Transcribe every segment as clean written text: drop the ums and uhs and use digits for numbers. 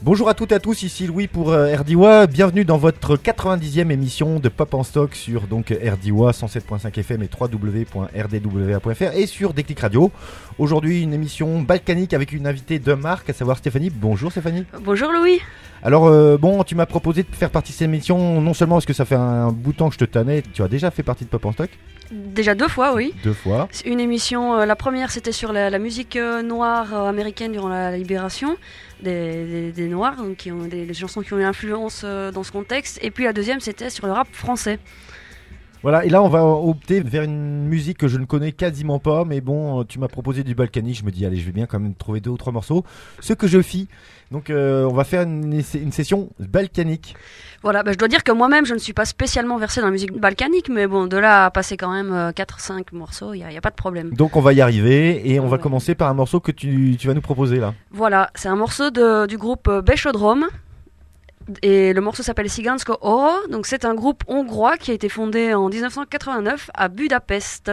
Bonjour à toutes et à tous, ici Louis pour RDIWA. Bienvenue dans votre 90e émission de Pop en Stock sur donc RDIWA 107.5 FM et www.rdwa.fr et sur Déclic Radio. Aujourd'hui une émission balkanique avec une invitée de marque, à savoir Stéphanie. Bonjour Stéphanie. Bonjour Louis. Alors tu m'as proposé de faire partie de cette émission non seulement parce que ça fait un bout de temps que je te tannais, tu as déjà fait partie de Pop en Stock. Déjà 2 fois, oui. 2 fois. Une émission, la première c'était sur la musique noire américaine durant la libération des Noirs, donc qui ont des chansons qui ont une influence dans ce contexte. Et puis la deuxième c'était sur le rap français. Voilà, et là on va opter vers une musique que je ne connais quasiment pas, mais bon, tu m'as proposé du balkanique, je me dis allez, je vais bien quand même trouver 2 ou 3 morceaux, ce que je fis. Donc on va faire une session balkanique. Voilà, je dois dire que moi-même je ne suis pas spécialement versé dans la musique balkanique, mais bon, de là à passer quand même 4-5 morceaux, il n'y a pas de problème. Donc on va y arriver, et on va commencer par un morceau que tu vas nous proposer là. Voilà, c'est un morceau du groupe Bechodrom. Et le morceau s'appelle Cigansko Oro, donc c'est un groupe hongrois qui a été fondé en 1989 à Budapest.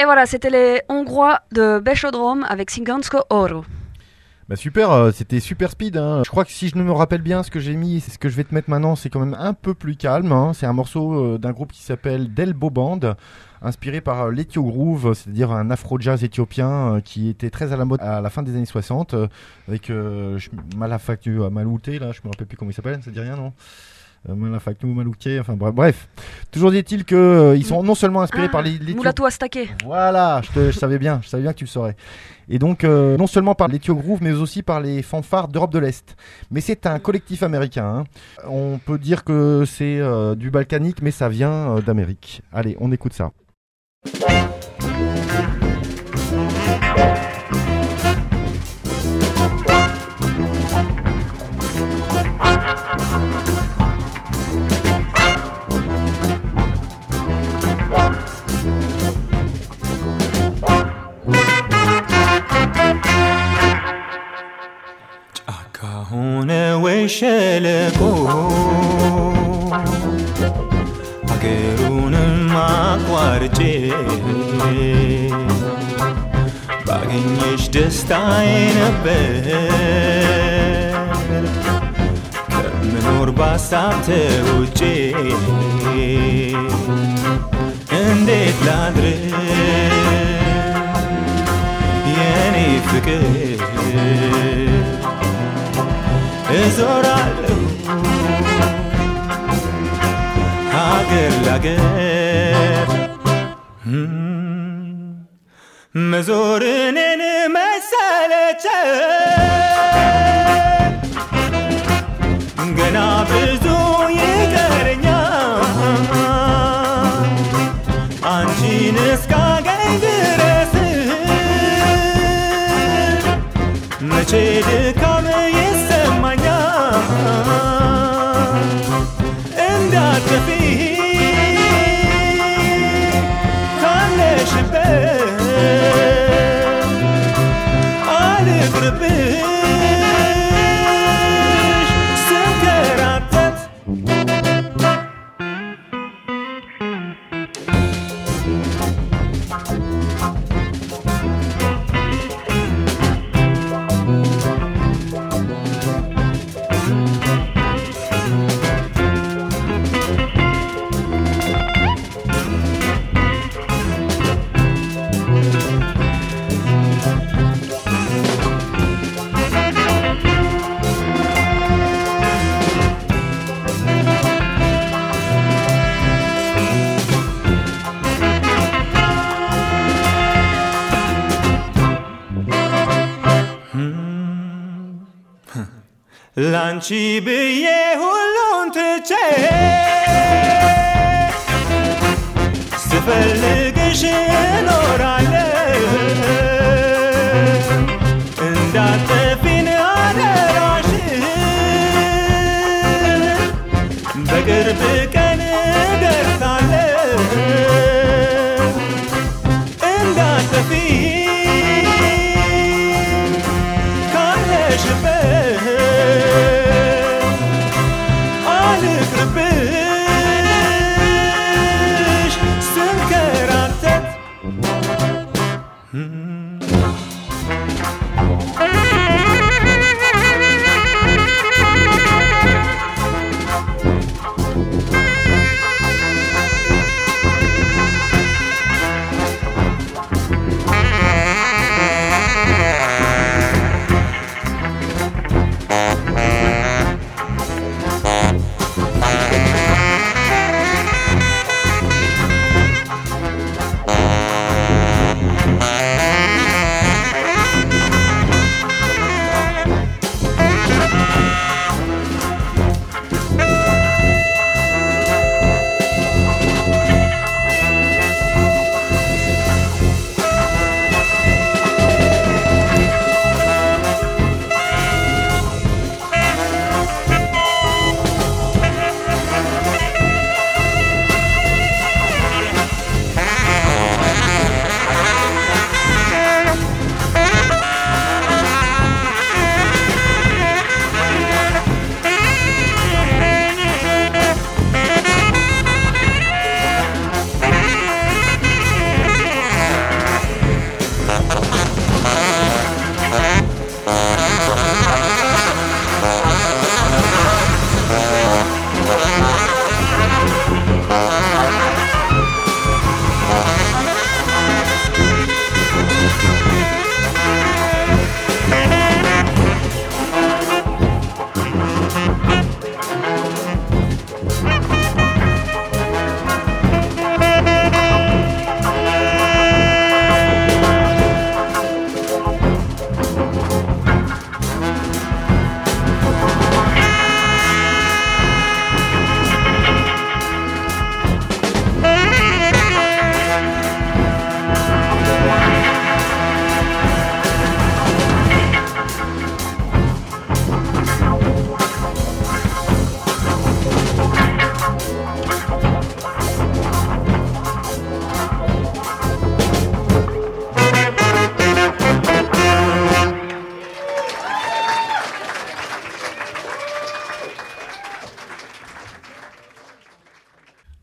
voilà, c'était les Hongrois de Beshodrom avec Cigansko Oro. Bah super, c'était super speed. Hein. Je crois que si je ne me rappelle bien, ce que j'ai mis, c'est ce que je vais te mettre maintenant, c'est quand même un peu plus calme. Hein. C'est un morceau d'un groupe qui s'appelle Delbo Band, inspiré par l'Ethio Groove, c'est-à-dire un afro-jazz éthiopien qui était très à la mode à la fin des années 60, avec Malafaktu Malouté, là, je me rappelle plus comment il s'appelle, ça dit rien, non Malafaktu Malouké, enfin bref. Toujours dit-il que ils sont non seulement inspirés par les Moulatou Astake. Voilà, je savais bien que tu le saurais. Et donc, non seulement par l'Ethio Groove, mais aussi par les fanfares d'Europe de l'Est. Mais c'est un collectif américain. Hein. On peut dire que c'est du balkanique, mais ça vient d'Amérique. Allez, on écoute ça. ሆነ ወይ ሸለቆ አገሩንም አቋርጬ ባገኘሽ ደስታዬ ነበር ከምኖር ባሳብ ተውጬ እንዴት ላድር የኔ ፍቅር እዞራለሁ ሀገር ላገር መዞር እኔን መሰለቸኝ ገና ብዙ ይቀረኛል አንቺን እስካገኝ ድረስ መቼ ድካም እንዳትጠፊ ካለሽበት አልቅርብሽ ስንከራተት ላንቺ ብዬ ሁሉን ትቼ ስፈልግሽ እኖራለሁ እንዳትጠፊን አደራሽን በቅርብ ቀን እደርሳለሁ እንዳትጠፊ ካለሽበት አልቅርብሽ ስንከራተት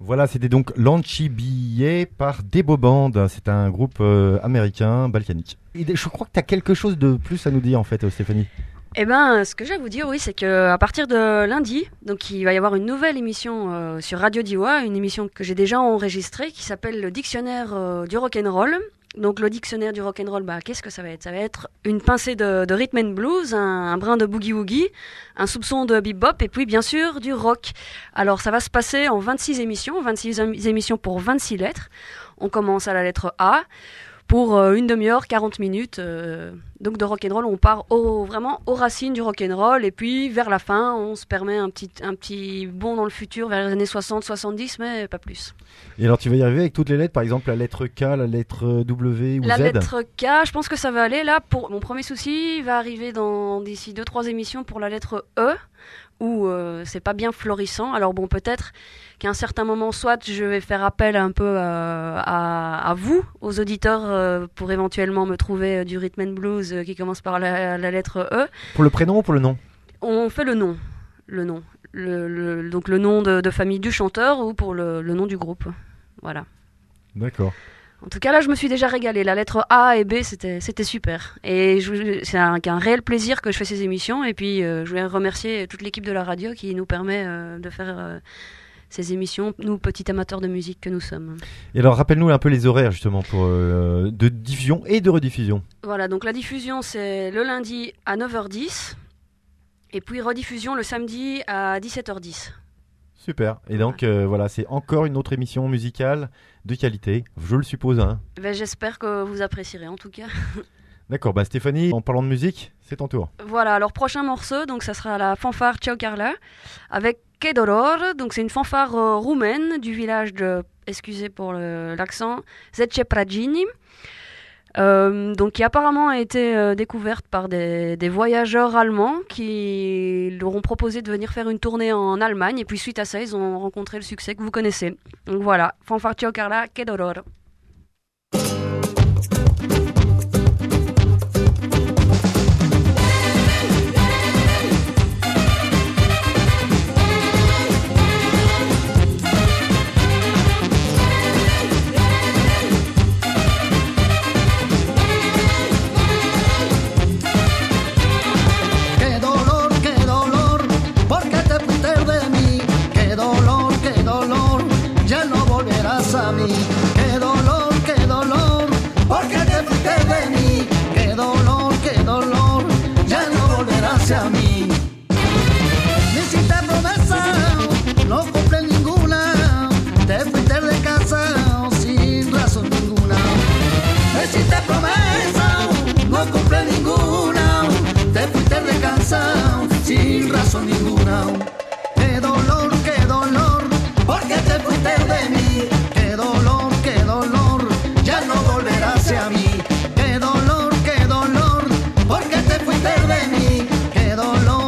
Voilà, c'était donc Lanchibie par Debo Band. C'est un groupe américain, balkanique. Je crois que tu as quelque chose de plus à nous dire en fait, Stéphanie. Eh ben, ce que j'ai à vous dire, oui, c'est que à partir de lundi, donc il va y avoir une nouvelle émission sur Radio Diwa, une émission que j'ai déjà enregistrée qui s'appelle le Dictionnaire du Rock'n'Roll. Donc le Dictionnaire du Rock'n'Roll, bah, qu'est-ce que ça va être? Ça va être une pincée de rhythm and blues, un brin de boogie-woogie, un soupçon de bebop et puis bien sûr du rock. Alors ça va se passer en 26 émissions pour 26 lettres. On commence à la lettre A. Pour une demi-heure, 40 minutes, donc de rock'n'roll, on part vraiment aux racines du rock'n'roll et puis vers la fin, on se permet un petit bond dans le futur vers les années 60-70, mais pas plus. Et alors tu vas y arriver avec toutes les lettres, par exemple la lettre K, la lettre W ou Z? La lettre K, je pense que ça va aller. Là, pour mon premier souci, va arriver d'ici 2-3 émissions pour la lettre E, où c'est pas bien florissant. Alors bon, peut-être qu'à un certain moment, soit je vais faire appel un peu à vous, aux auditeurs, pour éventuellement me trouver du rhythm and blues qui commence par la lettre E. Pour le prénom ou pour le nom? On fait le nom. Donc le nom de famille du chanteur ou pour le nom du groupe. Voilà. D'accord. En tout cas, là, je me suis déjà régalée. La lettre A et B, c'était super. Et c'est un réel plaisir que je fais ces émissions. Et puis, je voulais remercier toute l'équipe de la radio qui nous permet de faire ces émissions, nous, petits amateurs de musique que nous sommes. Et alors, rappelle-nous un peu les horaires, justement, de diffusion et de rediffusion. Voilà, donc la diffusion, c'est le lundi à 9h10. Et puis, rediffusion le samedi à 17h10. Super. Et donc, voilà, c'est encore une autre émission musicale de qualité, je le suppose. Hein. Ben, j'espère que vous apprécierez, en tout cas. D'accord, bah Stéphanie, en parlant de musique, c'est ton tour. Voilà, alors prochain morceau, donc ça sera la fanfare Ciao Carla, avec Que Dolor, donc c'est une fanfare roumaine du village de, excusez pour l'accent, Zece Pragini. Donc qui apparemment a été découverte par des voyageurs allemands qui leur ont proposé de venir faire une tournée en Allemagne et puis suite à ça ils ont rencontré le succès que vous connaissez. Donc voilà, fanfare Ciao Carla, Que Dolor. A mí, qué dolor, porque te fuiste de mí, qué dolor, ya no volverás a mí. Me hiciste promesa, no cumplí ninguna, te fuiste de casa sin razón ninguna. Me hiciste promesa, no cumplí ninguna, te fuiste de casa sin razón ninguna. Qué dolor, porque te fuiste de mí. Qué dolor, ya no volverás a mí. Qué dolor, porque te fuiste de mí. Qué dolor.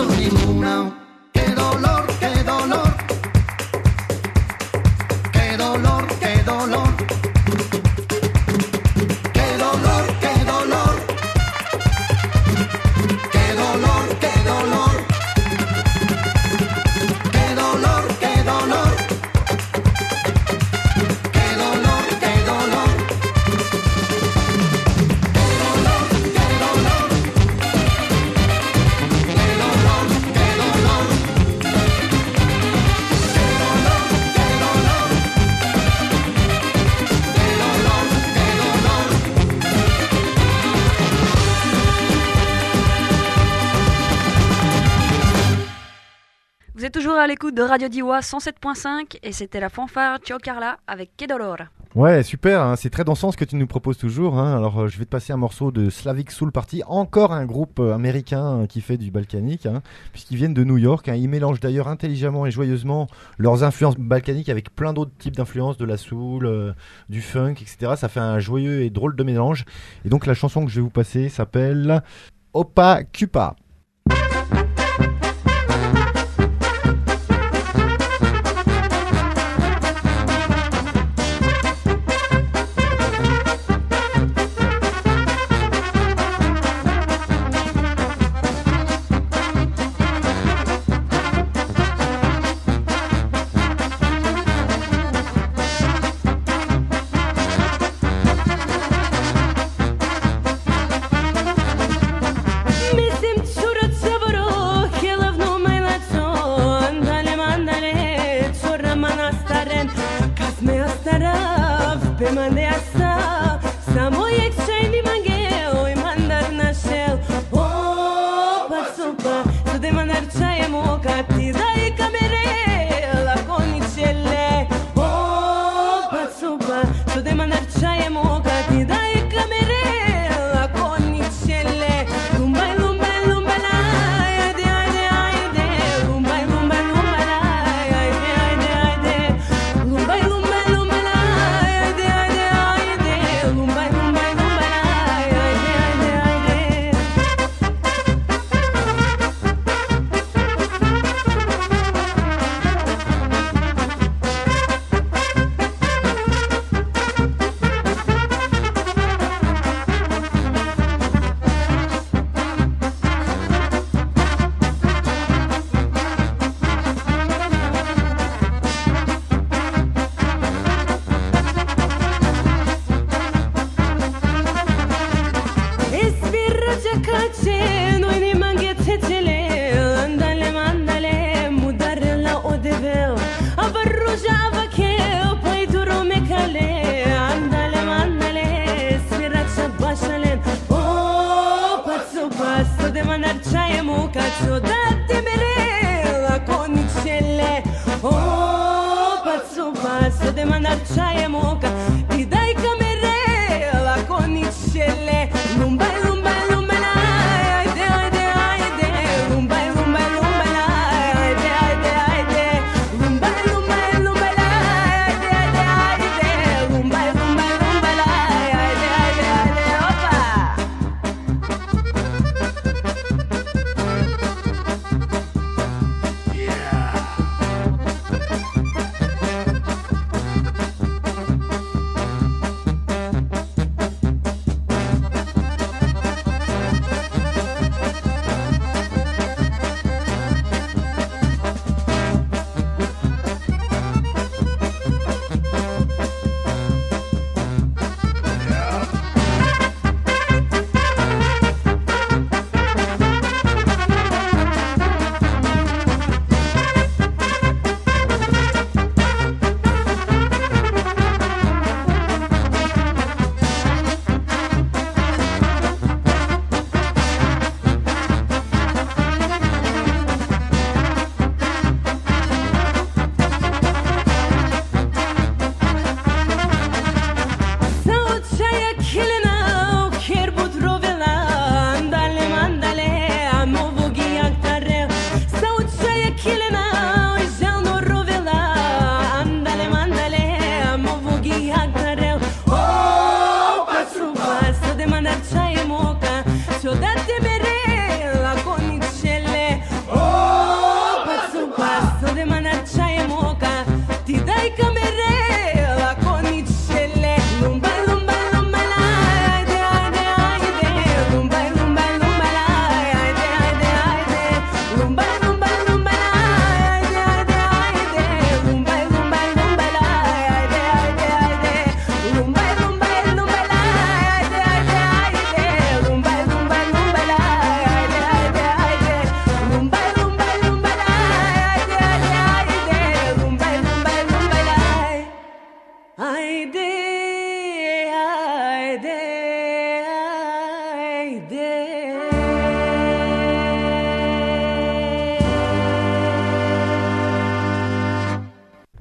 beso ninguna. Qué dolor, qué dolor. Qué dolor, qué dolor. Qué dolor, qué dolor. Qué dolor, qué dolor. Qué dolor, qué dolor. Qué dolor, qué dolor. Vous êtes toujours à l'écoute de Radio Diwa 107.5 et c'était la fanfare Ciao Carla avec Que Dolor. Ouais, super, hein, c'est très dansant ce que tu nous proposes toujours. Hein. Alors, je vais te passer un morceau de Slavic Soul Party, encore un groupe américain qui fait du balkanique, hein, puisqu'ils viennent de New York. Hein. Ils mélangent d'ailleurs intelligemment et joyeusement leurs influences balkaniques avec plein d'autres types d'influences, de la soul, du funk, etc. Ça fait un joyeux et drôle de mélange. Et donc, la chanson que je vais vous passer s'appelle Opa Kupa.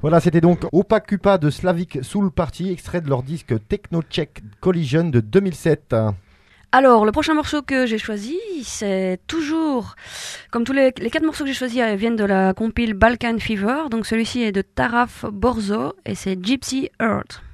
Voilà, c'était donc Opakupa de Slavic Soul Party, extrait de leur disque Techno-Check Collision de 2007. Alors, le prochain morceau que j'ai choisi, c'est toujours, comme tous les 4 morceaux que j'ai choisis viennent de la compile Balkan Fever, donc celui-ci est de Taraf Borzo et c'est Gypsy Earth.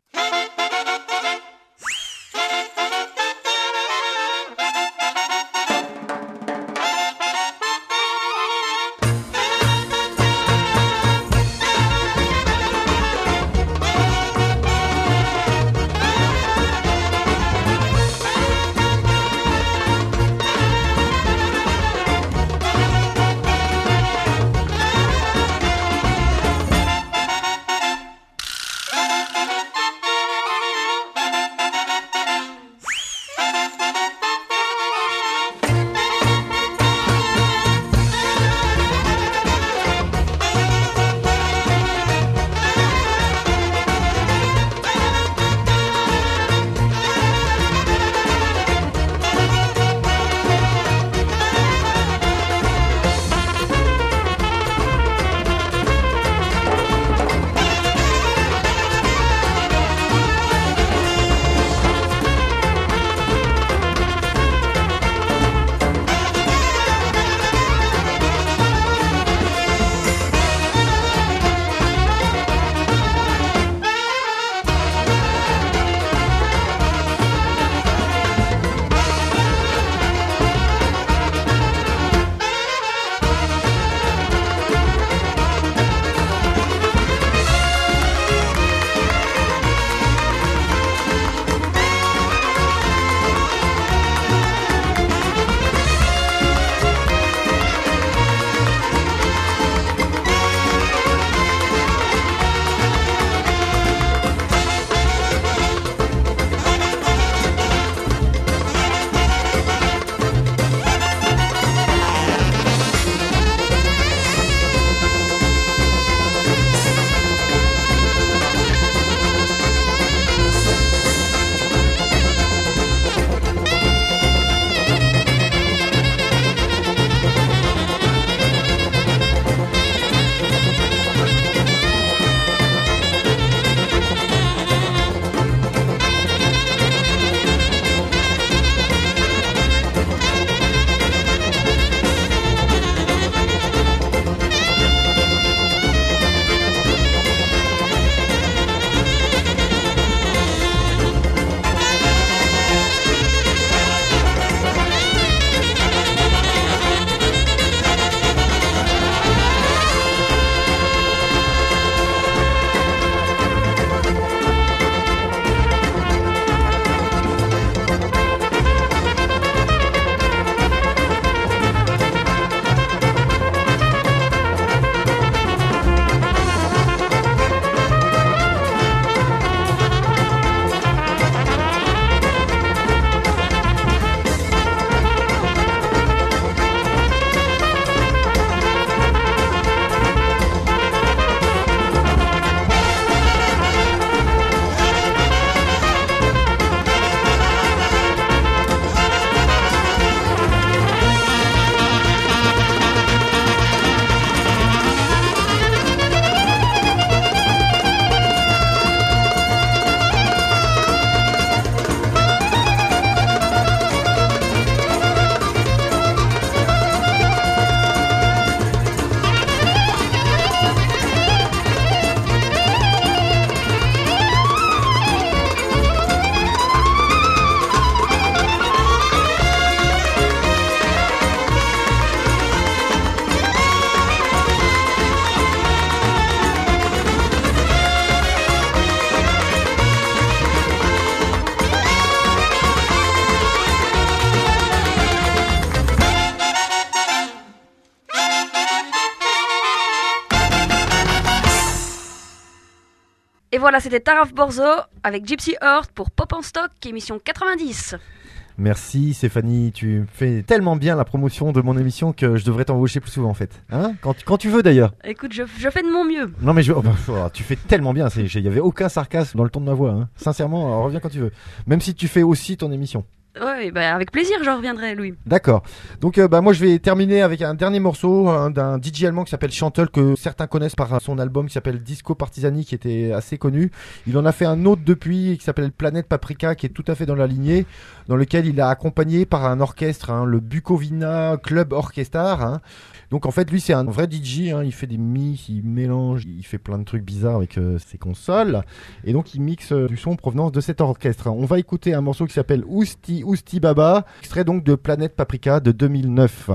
Et voilà, c'était Taraf Borzo avec Gypsy Earth pour Pop en Stock, émission 90. Merci Stéphanie, tu fais tellement bien la promotion de mon émission que je devrais t'embaucher plus souvent en fait. Hein, quand tu veux d'ailleurs. Écoute, je fais de mon mieux. Non mais tu fais tellement bien, il n'y avait aucun sarcasme dans le ton de ma voix. Hein. Sincèrement, reviens quand tu veux. Même si tu fais aussi ton émission. Ouais, bah, avec plaisir, je reviendrai, Louis. D'accord. Donc moi je vais terminer avec un dernier morceau d'un DJ allemand qui s'appelle Chantel, que certains connaissent par son album qui s'appelle Disco Partisani, qui était assez connu. Il en a fait un autre depuis qui s'appelle Planète Paprika, qui est tout à fait dans la lignée, dans lequel il a accompagné par un orchestre, le Bukovina Club Orchestra. Donc en fait lui c'est un vrai DJ, il fait des mix, il mélange, il fait plein de trucs bizarres avec ses consoles, et donc il mixe du son en provenance de cet orchestre. On va écouter un morceau qui s'appelle Ousti Ousti Baba, extrait donc de Planète Paprika de 2009.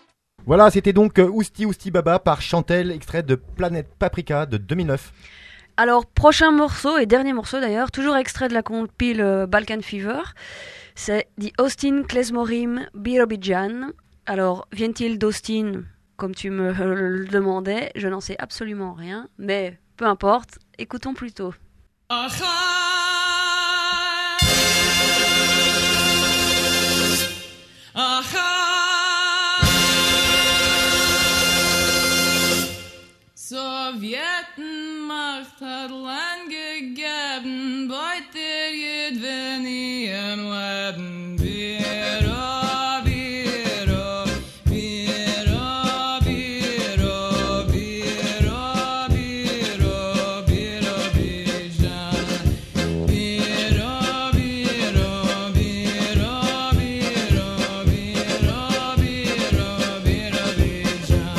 Voilà, c'était donc Ousti Ousti Baba par Chantel, extrait de Planète Paprika de 2009. Alors, prochain morceau et dernier morceau d'ailleurs, toujours extrait de la compile Balkan Fever, c'est The Austin Klezmorim Birobidjan. Alors, vient-il d'Austin, comme tu me le demandais? Je n'en sais absolument rien, mais peu importe, écoutons plutôt. Sowjetenmacht hat lang gegeben, beute jedwenien werden Biro, Biro, Biro, Biro, Biro, Biro, Biro, Bijan. Biro, Biro, Biro, Biro, Biro, Biro, Biro, Bijan.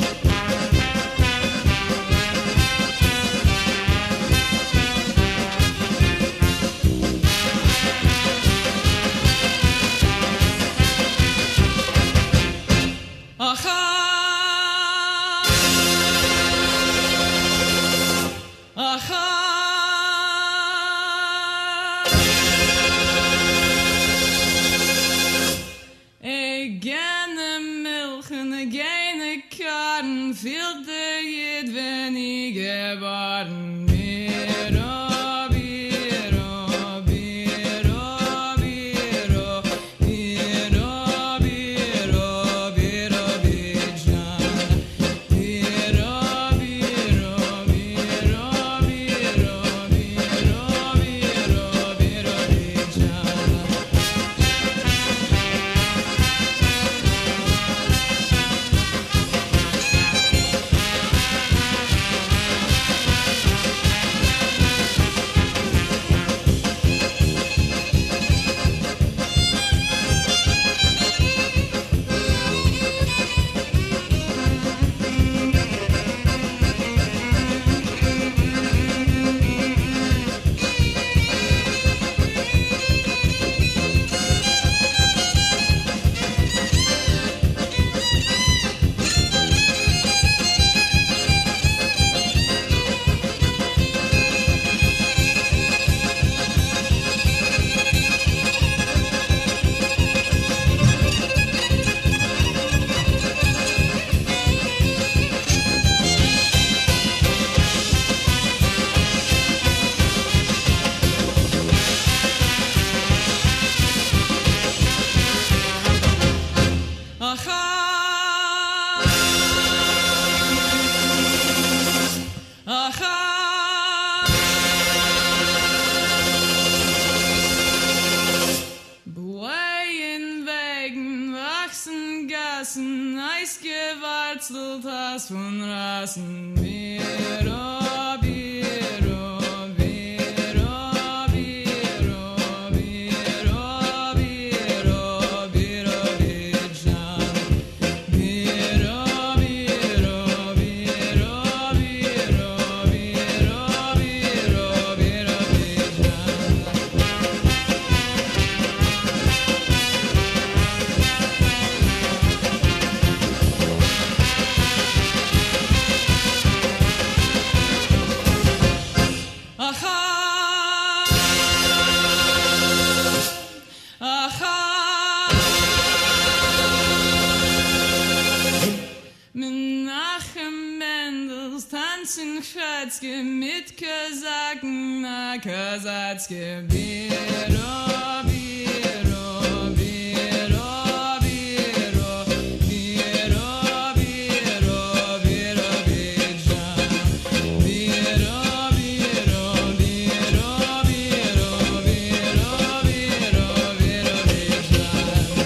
Eisgewurzelt hast von Rassen. Biro, Biro, Biro, Biro, Biro, Biro, Biro, Bijan. Biro, Biro, Biro, Biro, Biro, Biro, Biro, Bijan. Menachem Mendels tanzen Schätzke mit Kosaken na Kosatzke. Biro, Biro, Biro, Biro, Biro, Biro, Biro, Bijan. Biro, Biro, Biro, Biro, Biro, Biro, Biro, Bijan.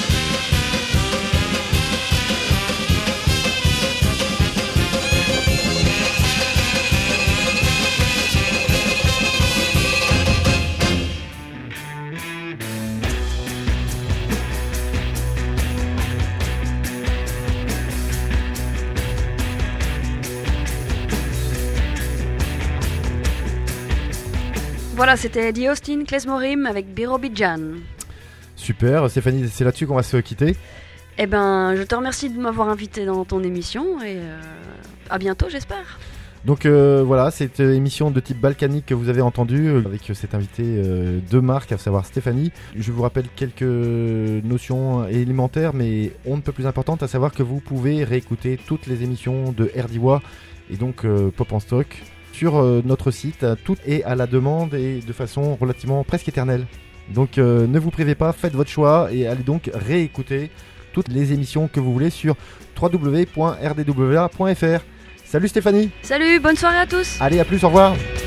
Voilà, c'était The Austin Klezmorim avec Birobidjan. Super, Stéphanie, c'est là-dessus qu'on va se quitter. Eh ben, je te remercie de m'avoir invité dans ton émission et à bientôt, j'espère. Donc voilà, cette émission de type balkanique que vous avez entendue avec cet invité de marque, à savoir Stéphanie. Je vous rappelle quelques notions élémentaires mais on ne peut plus importantes, à savoir que vous pouvez réécouter toutes les émissions de RDIWA et donc Pop en Stock sur notre site. Tout est à la demande et de façon relativement presque éternelle. Donc ne vous privez pas, faites votre choix et allez donc réécouter toutes les émissions que vous voulez sur www.rdwa.fr. Salut Stéphanie. Salut, bonne soirée à tous. Allez, à plus, au revoir.